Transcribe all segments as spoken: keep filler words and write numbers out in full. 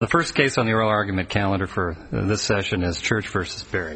The first case on the oral argument calendar for this session is Church v. Berry.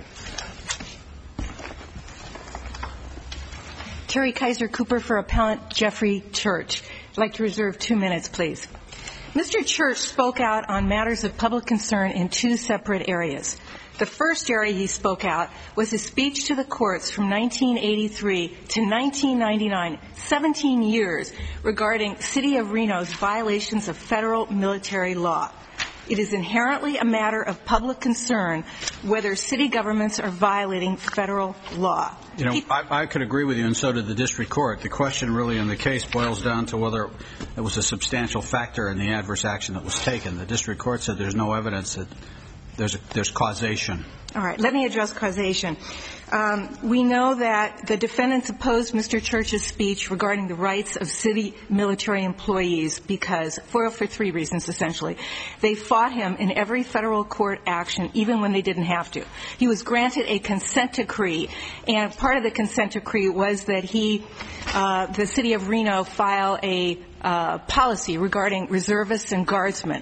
Terry Kaiser Cooper for Appellant Jeffrey Church. I'd like to reserve two minutes, please. Mister Church spoke out on matters of public concern in two separate areas. The first area he spoke out was his speech to the courts from nineteen eighty-three to nineteen ninety-nine, seventeen years, regarding City of Reno's violations of federal military law. It is inherently a matter of public concern whether city governments are violating federal law. You know, he, I, I could agree with you, and so did the district court. The question really in the case boils down to whether it was a substantial factor in the adverse action that was taken. The district court said there's no evidence that there's, a, there's causation. All right, let me address causation. Um, we know that the defendants opposed Mister Church's speech regarding the rights of city military employees because, for, for three reasons, essentially. They fought him in every federal court action, even when they didn't have to. He was granted a consent decree, and part of the consent decree was that he, uh, the City of Reno, file a uh, policy regarding reservists and guardsmen.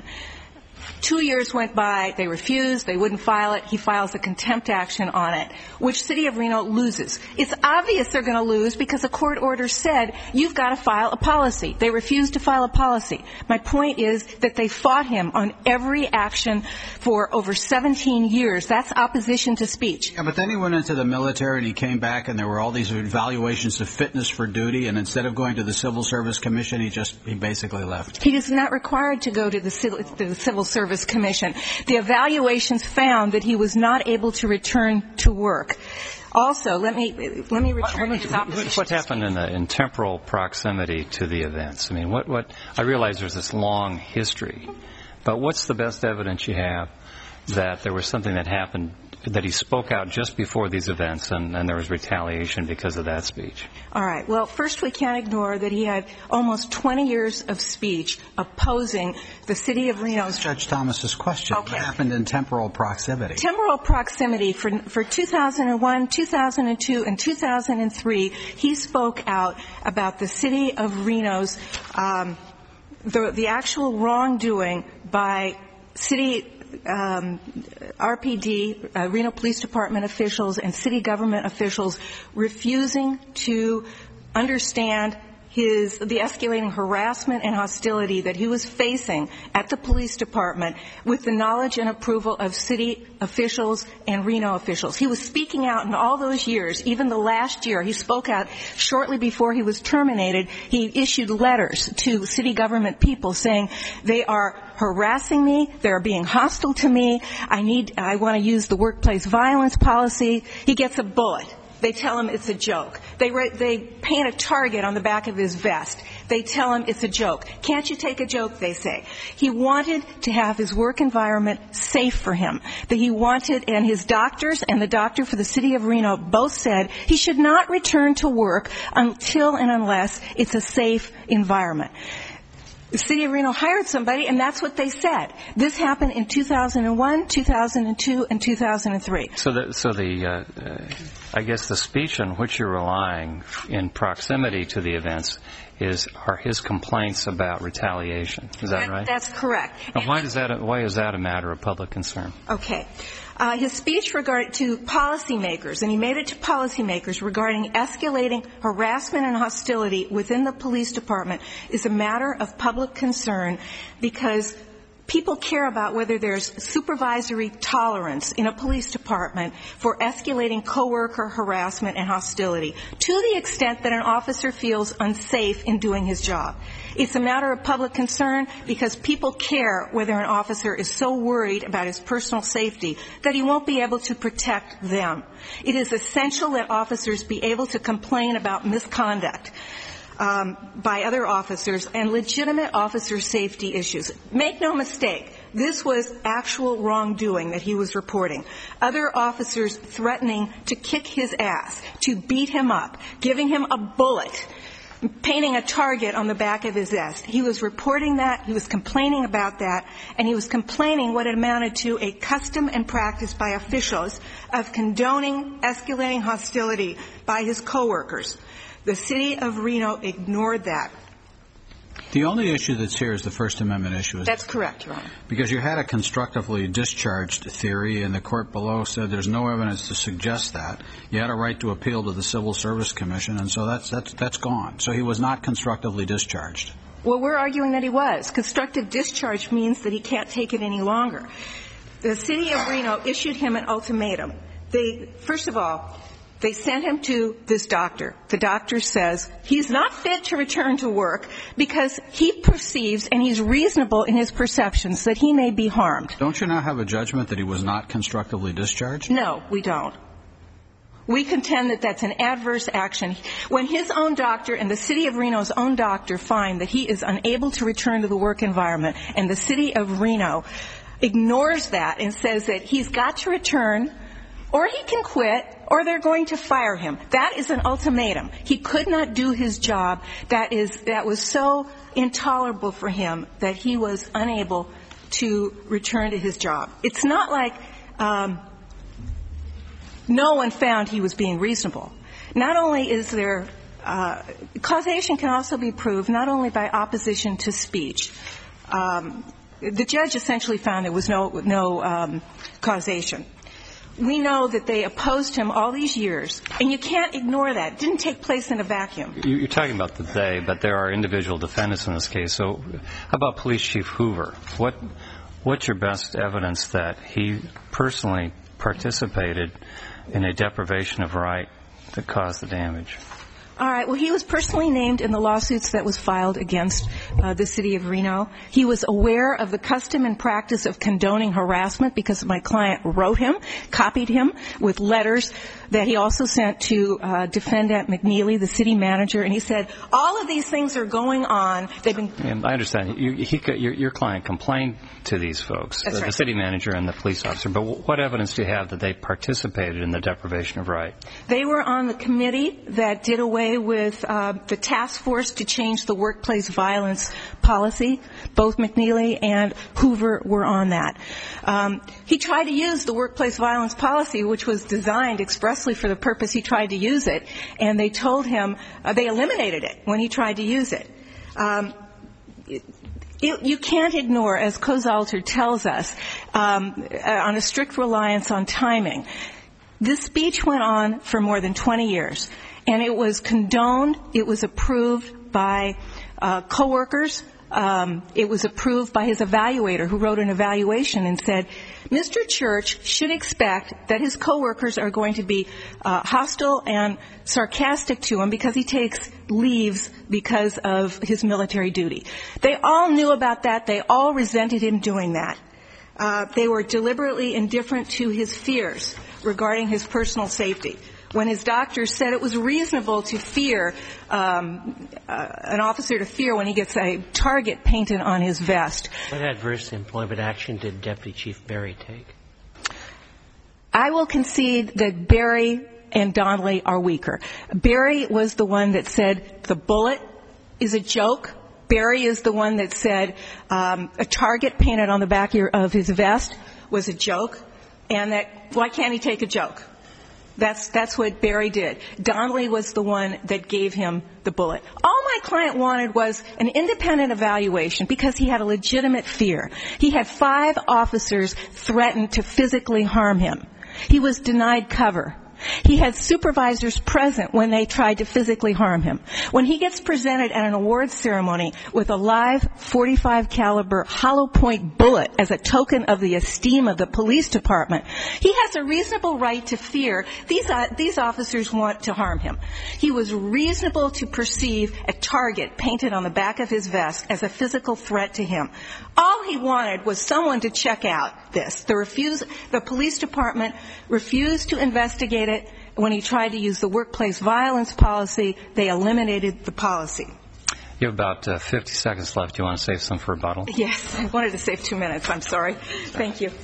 Two years went by, they refused, they wouldn't file it, he files a contempt action on it, which City of Reno loses. It's obvious they're going to lose because a court order said, you've got to file a policy. They refused to file a policy. My point is that they fought him on every action for over seventeen years. That's opposition to speech. Yeah, but then he went into the military and he came back and there were all these evaluations of fitness for duty, and instead of going to the Civil Service Commission, he just, he basically left. He is not required to go to the Civil, the Civil Service Commission. The evaluations found that he was not able to return to work. Also, let me let me return what, to his opposition. What happened in, the, in temporal proximity to the events? I mean, what, what I realize there's this long history, but what's the best evidence you have that there was something that happened, that he spoke out just before these events and, and there was retaliation because of that speech? All right. Well, first we can't ignore that he had almost twenty years of speech opposing the City of Reno's... Judge Thomas's question. Okay. What happened in temporal proximity? Temporal proximity for, for two thousand one, two thousand two, and two thousand three, he spoke out about the City of Reno's, um, the, the actual wrongdoing by city... Um, R P D, uh, Reno Police Department officials and city government officials refusing to understand his, the escalating harassment and hostility that he was facing at the police department with the knowledge and approval of city officials and Reno officials. He was speaking out in all those years, even the last year. He spoke out shortly before he was terminated. He issued letters to city government people saying they are harassing me, they're being hostile to me, I need, I want to use the workplace violence policy. He gets a bullet. They tell him it's a joke. They, they paint a target on the back of his vest. They tell him it's a joke. Can't you take a joke, they say. He wanted to have his work environment safe for him. That he wanted, and his doctors and the doctor for the City of Reno both said he should not return to work until and unless it's a safe environment. The City of Reno hired somebody, and that's what they said. This happened in two thousand one, two thousand two, and two thousand three. So the, so the uh, uh, I guess the speech on which you're relying in proximity to the events is are his complaints about retaliation. Is that, that right? That's correct. Now, why does that why is that a matter of public concern? Okay. Uh, his speech regarding to policymakers, and he made it to policymakers regarding escalating harassment and hostility within the police department, is a matter of public concern because people care about whether there's supervisory tolerance in a police department for escalating coworker harassment and hostility to the extent that an officer feels unsafe in doing his job. It's a matter of public concern because people care whether an officer is so worried about his personal safety that he won't be able to protect them. It is essential that officers be able to complain about misconduct Um, by other officers and legitimate officer safety issues. Make no mistake, this was actual wrongdoing that he was reporting. Other officers threatening to kick his ass, to beat him up, giving him a bullet, painting a target on the back of his vest. He was reporting that, he was complaining about that, and he was complaining what it amounted to a custom and practice by officials of condoning escalating hostility by his coworkers. The City of Reno ignored that. The only issue that's here is the First Amendment issue. That's correct, Your Honor. Because you had a constructively discharged theory, and the court below said there's no evidence to suggest that. You had a right to appeal to the Civil Service Commission, and so that's that's that's gone. So he was not constructively discharged. Well, we're arguing that he was. Constructive discharge means that he can't take it any longer. The city of Reno issued him an ultimatum. They, first of all, they sent him to this doctor. The doctor says he's not fit to return to work because he perceives, and he's reasonable in his perceptions, that he may be harmed. Don't you now have a judgment that he was not constructively discharged? No, we don't. We contend that that's an adverse action. When his own doctor and the city of Reno's own doctor find that he is unable to return to the work environment, and the city of Reno ignores that and says that he's got to return, or he can quit, or they're going to fire him. That is an ultimatum. He could not do his job. That is, that was so intolerable for him that he was unable to return to his job. It's not like um, no one found he was being reasonable. Not only is there uh, causation can also be proved not only by opposition to speech. Um, the judge essentially found there was no no um, causation. We know that they opposed him all these years, and you can't ignore that. It didn't take place in a vacuum. You're talking about the they, but there are individual defendants in this case. So how about Police Chief Hoover? What What's your best evidence that he personally participated in a deprivation of right that caused the damage? All right. Well, he was personally named in the lawsuits that was filed against uh, the city of Reno. He was aware of the custom and practice of condoning harassment because my client wrote him, copied him with letters that he also sent to uh, Defendant McNeely, the city manager, and he said, all of these things are going on. They've been. And I understand. You, he, your, your client complained to these folks, That's the, right. the city manager and the police officer. But what evidence do you have that they participated in the deprivation of right? They were on the committee that did away with uh, the task force to change the workplace violence policy. Both McNeely and Hoover were on that. Um, he tried to use the workplace violence policy, which was designed expressly for the purpose he tried to use it, and they told him uh, they eliminated it when he tried to use it. Um, it It, you can't ignore, as Kozalter tells us, um, on a strict reliance on timing. This speech went on for more than twenty years, and it was condoned, it was approved by uh, coworkers, um, it was approved by his evaluator, who wrote an evaluation and said, Mister Church should expect that his coworkers are going to be uh, hostile and sarcastic to him because he takes leaves because of his military duty. They all knew about that. They all resented him doing that. Uh, they were deliberately indifferent to his fears regarding his personal safety. When his doctor said it was reasonable to fear, um, uh, an officer to fear when he gets a target painted on his vest. What adverse employment action did Deputy Chief Berry take? I will concede that Berry and Donnelly are weaker. Berry was the one that said the bullet is a joke. Berry is the one that said um, a target painted on the back of his vest was a joke, and that why can't he take a joke? That's that's what Berry did. Donnelly was the one that gave him the bullet. All my client wanted was an independent evaluation because he had a legitimate fear. He had five officers threaten to physically harm him. He was denied cover. He had supervisors present when they tried to physically harm him. When he gets presented at an awards ceremony with a live forty-five caliber hollow point bullet as a token of the esteem of the police department, he has a reasonable right to fear these uh, these officers want to harm him. He was reasonable to perceive a target painted on the back of his vest as a physical threat to him. All he wanted was someone to check out this. The refuse, the police department refused to investigate it. When he tried to use the workplace violence policy, they eliminated the policy. You have about uh, fifty seconds left. Do you want to save some for rebuttal? Yes, I wanted to save two minutes. I'm sorry. Thank you.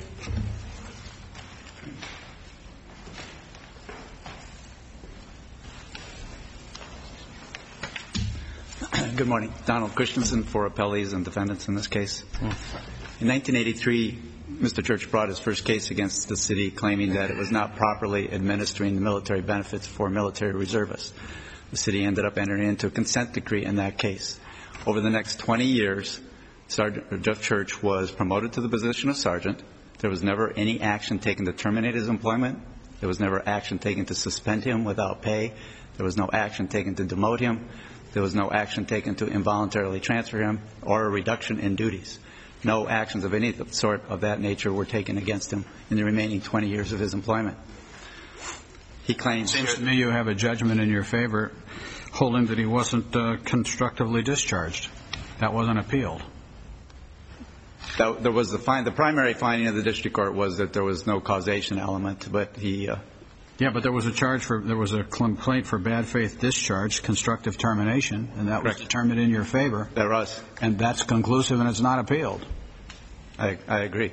Good morning. Donald Christensen for appellees and defendants in this case. In nineteen eighty-three, Mister Church brought his first case against the city, claiming that it was not properly administering the military benefits for military reservists. The city ended up entering into a consent decree in that case. over the next twenty years, Sergeant Jeff Church was promoted to the position of sergeant. There was never any action taken to terminate his employment. There was never action taken to suspend him without pay. There was no action taken to demote him. There was no action taken to involuntarily transfer him or a reduction in duties. No actions of any sort of that nature were taken against him in the remaining twenty years of his employment. He claims... It seems to me you have a judgment in your favor holding that he wasn't uh, constructively discharged. That wasn't appealed. That, there was the, find, the primary finding of the district court was that there was no causation element, but he... Uh, Yeah, but there was a charge for, there was a complaint for bad faith discharge, constructive termination, and that was determined in your favor. There was. And that's conclusive and it's not appealed. I, I agree.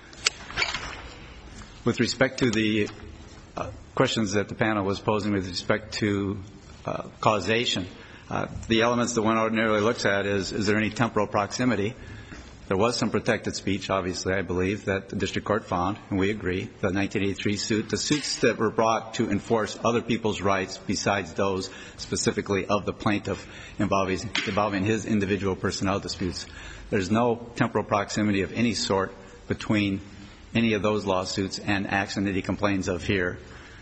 With respect to the uh, questions that the panel was posing with respect to uh, causation, uh, the elements that one ordinarily looks at is, is there any temporal proximity? There was some protected speech, obviously, I believe, that the district court found, and we agree, the nineteen eighty-three suit, the suits that were brought to enforce other people's rights besides those specifically of the plaintiff involving, involving his individual personnel disputes. There's no temporal proximity of any sort between any of those lawsuits and action that he complains of here.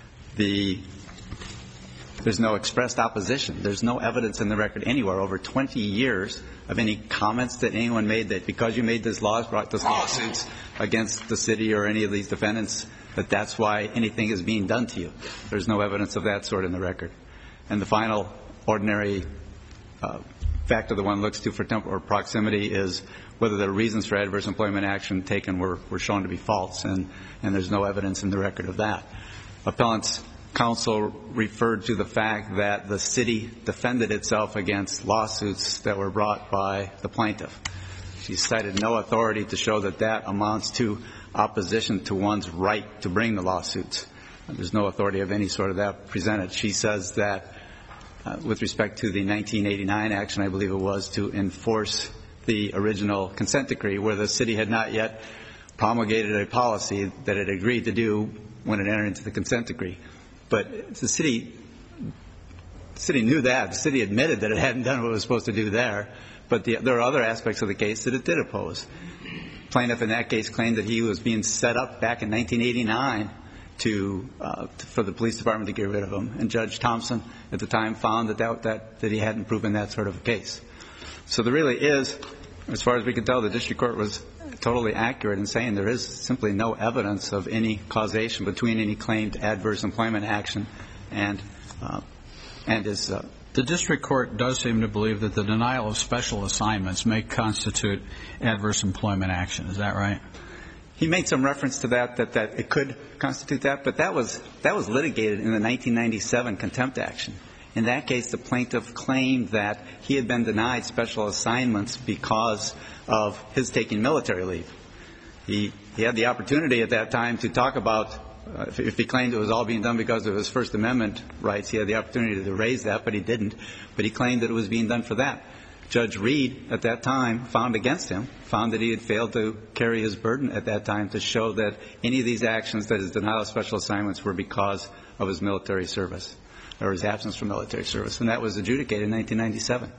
The There's no expressed opposition. There's no evidence in the record anywhere over twenty years of any comments that anyone made that because you made this laws, brought this lawsuits against the city or any of these defendants, that that's why anything is being done to you. There's no evidence of that sort in the record. And the final ordinary uh, factor that one looks to for temporal proximity is whether the reasons for adverse employment action taken were, were shown to be false, and, and there's no evidence in the record of that. Appellant's counsel referred to the fact that the city defended itself against lawsuits that were brought by the plaintiff. She cited no authority to show that that amounts to opposition to one's right to bring the lawsuits. There's no authority of any sort of that presented. She says that uh, with respect to the nineteen eighty-nine action, I believe it was, to enforce the original consent decree where the city had not yet promulgated a policy that it agreed to do when it entered into the consent decree. But the city, the city knew that. The city admitted that it hadn't done what it was supposed to do there. But the, there are other aspects of the case that it did oppose. Plaintiff in that case claimed that he was being set up back in nineteen eighty-nine to, uh, to for the police department to get rid of him. And Judge Thompson at the time found that, that, that, that he hadn't proven that sort of a case. So there really is, as far as we can tell, the district court was totally accurate in saying there is simply no evidence of any causation between any claimed adverse employment action and uh, and his. Uh, the district court does seem to believe that the denial of special assignments may constitute adverse employment action. Is that right? He made some reference to that, that, that it could constitute that, but that was that was litigated in the nineteen ninety-seven contempt action. In that case, the plaintiff claimed that he had been denied special assignments because of his taking military leave. He, he had the opportunity at that time to talk about, uh, if, if he claimed it was all being done because of his First Amendment rights, he had the opportunity to raise that, but he didn't. But he claimed that it was being done for that. Judge Reed at that time found against him, found that he had failed to carry his burden at that time to show that any of these actions, that his denial of special assignments, were because of his military service or his absence from military service. And that was adjudicated in nineteen ninety-seven.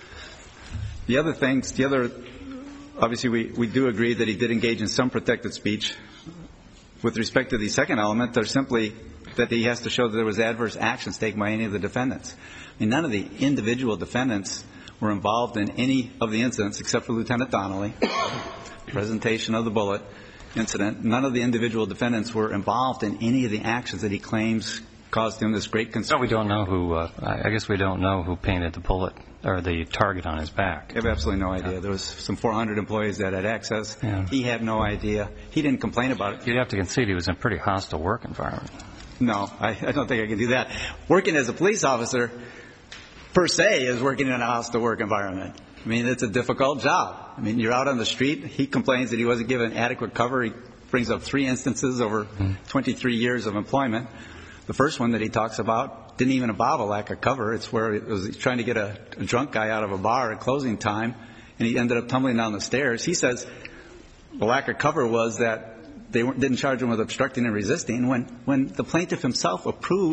The other things, the other, obviously we, we do agree that he did engage in some protected speech. With respect to the second element, there's simply that he has to show that there was adverse actions taken by any of the defendants. I mean, none of the individual defendants were involved in any of the incidents except for Lieutenant Donnelly, presentation of the bullet incident. None of the individual defendants were involved in any of the actions that he claims caused him this great concern. So we don't know who, uh, I guess we don't know who painted the bullet or the target on his back. I have absolutely no idea. There was some four hundred employees that had access. Yeah. He had no idea. He didn't complain about it. You'd have to concede he was in a pretty hostile work environment. No, I, I don't think I can do that. Working as a police officer, per se, is working in a hostile work environment. I mean, it's a difficult job. I mean, you're out on the street. He complains that he wasn't given adequate cover. He brings up three instances over mm. twenty-three years of employment. The first one that he talks about didn't even involve a lack of cover. It's where it was trying to get a, a drunk guy out of a bar at closing time, and he ended up tumbling down the stairs. He says the lack of cover was that they weren't, didn't charge him with obstructing and resisting when, when the plaintiff himself approved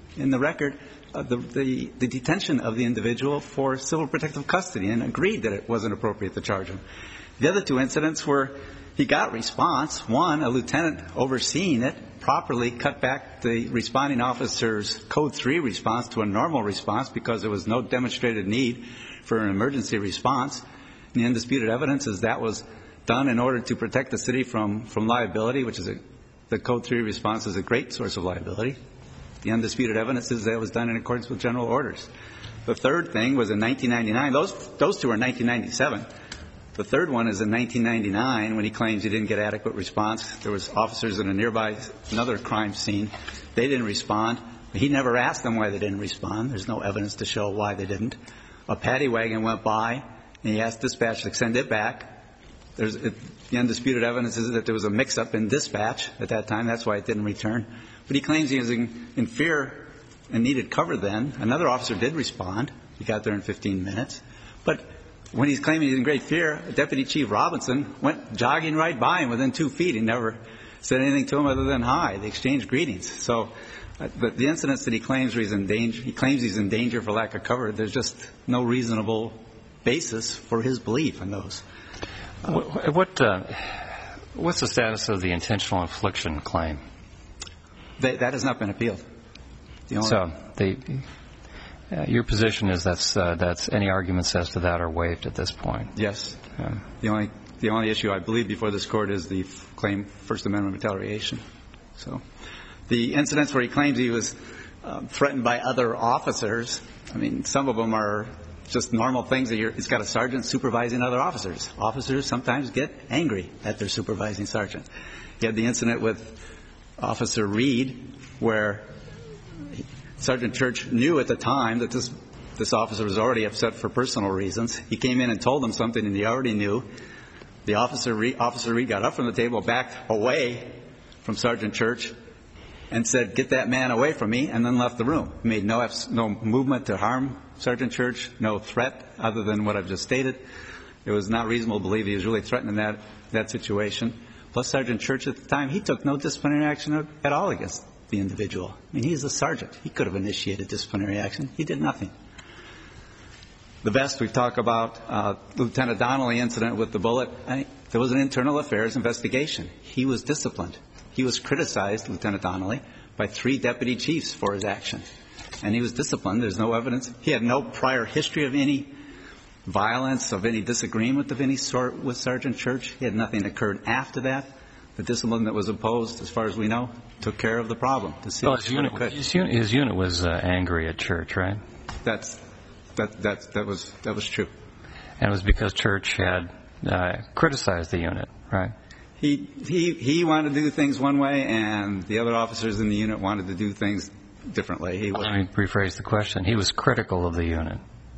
in the record uh, the, the, the detention of the individual for civil protective custody and agreed that it wasn't appropriate to charge him. The other two incidents were he got response. One, a lieutenant overseeing it properly cut back the responding officer's code three response to a normal response because there was no demonstrated need for an emergency response. And the undisputed evidence is that was done in order to protect the city from, from liability, which is a, the code three response is a great source of liability. The undisputed evidence is that it was done in accordance with general orders. The third thing was in nineteen ninety-nine. Those, those two are in nineteen ninety-seven. The third one is in nineteen ninety-nine when he claims he didn't get adequate response. There was officers in a nearby, another crime scene. They didn't respond. He never asked them why they didn't respond. There's no evidence to show why they didn't. A paddy wagon went by, and he asked dispatch to send it back. There's, it, the undisputed evidence is that there was a mix-up in dispatch at that time. That's why it didn't return. But he claims he was in, in fear and needed cover then. Another officer did respond. He got there in fifteen minutes. But when he's claiming he's in great fear, Deputy Chief Robinson went jogging right by him within two feet. He never said anything to him other than hi. They exchanged greetings. So uh, the, the incidents that he claims he's in danger, he claims he's in danger for lack of cover, there's just no reasonable basis for his belief in those. Uh, what, what uh, what's the status of the intentional infliction claim? That, that has not been appealed. The only so the, uh, your position is that's uh, that's any arguments as to that are waived at this point. Yes. Yeah. The only the only issue I believe before this court is the f- claim First Amendment retaliation. So the incidents where he claims he was um, threatened by other officers, I mean, some of them are just normal things that you're, it's got a sergeant supervising other officers. Officers sometimes get angry at their supervising sergeant. You had the incident with Officer Reed where Sergeant Church knew at the time that this this officer was already upset for personal reasons. He came in and told him something, and he already knew. The officer Reed, Officer Reed got up from the table, backed away from Sergeant Church, and said, "Get that man away from me," and then left the room. He made no no movement to harm Sergeant Church, no threat other than what I've just stated. It was not reasonable to believe he was really threatening that that situation. Plus, Sergeant Church at the time, he took no disciplinary action at all against the individual. I mean, he's a sergeant. He could have initiated disciplinary action. He did nothing. The best we talk about, uh, Lieutenant Donnelly incident with the bullet, I, there was an internal affairs investigation. He was disciplined. He was criticized, Lieutenant Donnelly, by three deputy chiefs for his action. And he was disciplined. There's no evidence. He had no prior history of any violence, of any disagreement of any sort with Sergeant Church. He had nothing occurred after that. The discipline that was imposed, as far as we know, took care of the problem. To see well, his, unit, his, unit, his unit was uh, angry at Church, right? That's that that that was that was true. And it was because Church had uh, criticized the unit, right? He he he wanted to do things one way, and the other officers in the unit wanted to do things differently. He was, Let me rephrase the question. He was critical of the unit.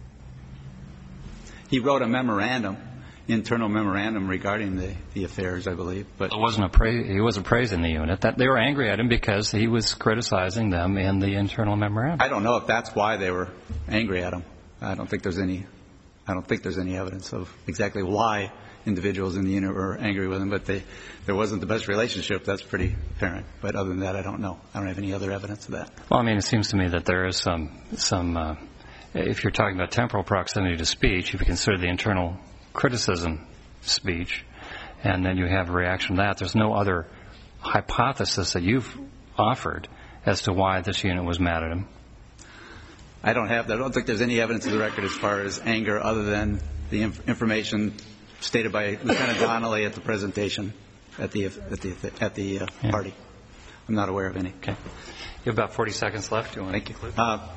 He wrote a memorandum, internal memorandum regarding the, the affairs, I believe. But it wasn't a pra- he wasn't praising the unit. That they were angry at him because he was criticizing them in the internal memorandum. I don't know if that's why they were angry at him. I don't think there's any. I don't think there's any evidence of exactly why individuals in the unit were angry with him. But they, there wasn't the best relationship. That's pretty apparent. But other than that, I don't know. I don't have any other evidence of that. Well, I mean, it seems to me that there is some some. Uh, If you're talking about temporal proximity to speech, if you consider the internal criticism speech, and then you have a reaction to that, there's no other hypothesis that you've offered as to why this unit was mad at him. I don't have that. I don't think there's any evidence in the record as far as anger other than the inf- information stated by Lieutenant Donnelly at the presentation at the at the at the uh, yeah. party. I'm not aware of any. Okay. You have about forty seconds left. Do you want Thank to conclude? you. Uh,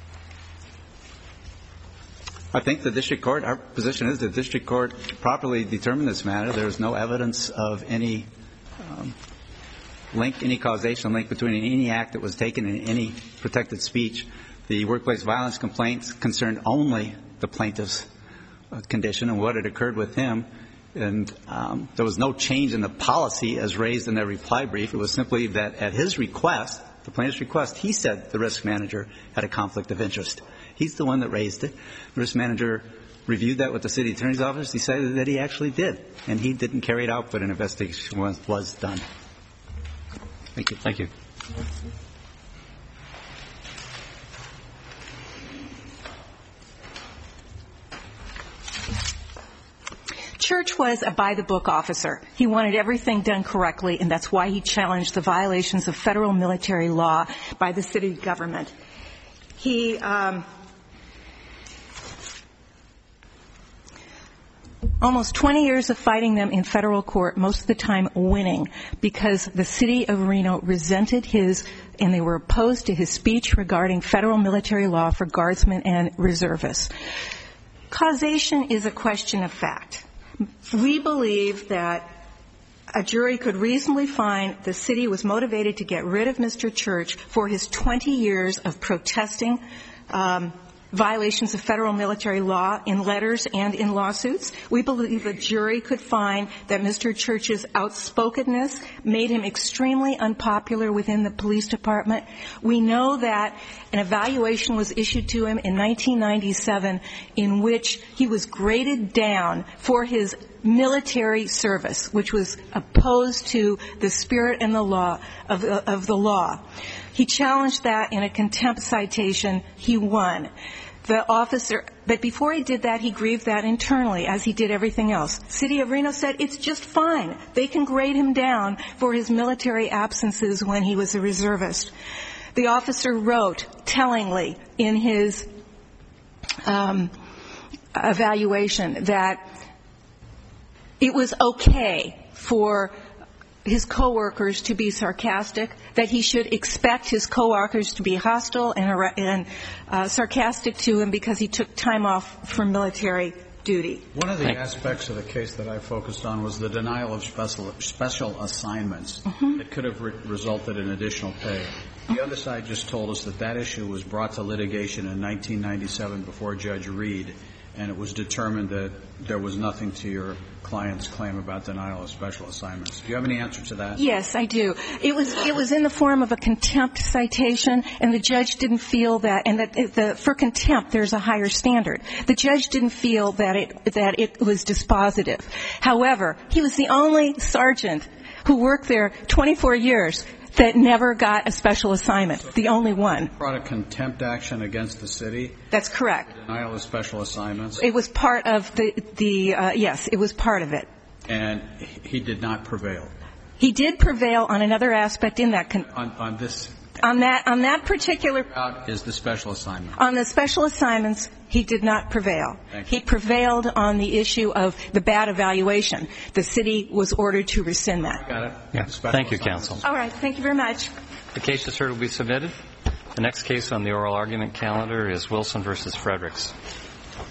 I think the district court, our position is the district court properly determined this matter. There is no evidence of any um, link, any causation link between any act that was taken in any protected speech. The workplace violence complaints concerned only the plaintiff's uh, condition and what had occurred with him. And um, there was no change in the policy as raised in their reply brief. It was simply that at his request, the plaintiff's request, he said the risk manager had a conflict of interest. He's the one that raised it. The risk manager reviewed that with the city attorney's office, decided that he actually did. And he didn't carry it out, but an investigation was, was done. Thank you. Thank you. Church was a by-the-book officer. He wanted everything done correctly, and that's why he challenged the violations of federal military law by the city government. He um, almost twenty years of fighting them in federal court, most of the time winning, because the city of Reno resented his, and they were opposed to his speech regarding federal military law for guardsmen and reservists. Causation is a question of fact. We believe that a jury could reasonably find the city was motivated to get rid of Mister Church for his twenty years of protesting um, violations of federal military law in letters and in lawsuits. We believe the jury could find that Mister Church's outspokenness made him extremely unpopular within the police department. We know that an evaluation was issued to him in nineteen ninety-seven in which he was graded down for his military service, which was opposed to the spirit and the law of, of the law. He challenged that in a contempt citation. He won. The officer, but before he did that, he grieved that internally, as he did everything else. City of Reno said it's just fine. They can grade him down for his military absences when he was a reservist. The officer wrote tellingly in his um, evaluation that it was okay for his coworkers to be sarcastic, that he should expect his coworkers to be hostile and, and uh, sarcastic to him because he took time off from military duty. One of the aspects of the case that I focused on was the denial of special, special assignments mm-hmm. that could have re- resulted in additional pay. The other side just told us that that issue was brought to litigation in nineteen ninety-seven before Judge Reed, and it was determined that there was nothing to your client's claim about denial of special assignments. Do you have any answer to that? Yes, I do. It was it was in the form of a contempt citation, and the judge didn't feel that, and that the, for contempt there's a higher standard. The judge didn't feel that it that it was dispositive. However, he was the only sergeant who worked there twenty-four years that never got a special assignment, the only one. Brought a contempt action against the city? That's correct. Denial of special assignments? It was part of the, the uh, yes, it was part of it. And he did not prevail? He did prevail on another aspect in that. Con- on, on this? On that, on that particular. Is the special assignment? On the special assignments, he did not prevail. Thank you. He prevailed on the issue of the bad evaluation. The city was ordered to rescind that. Got it. Yeah. Thank you, counsel. All right. Thank you very much. The case just heard will be submitted. The next case on the oral argument calendar is Wilson versus Fredericks.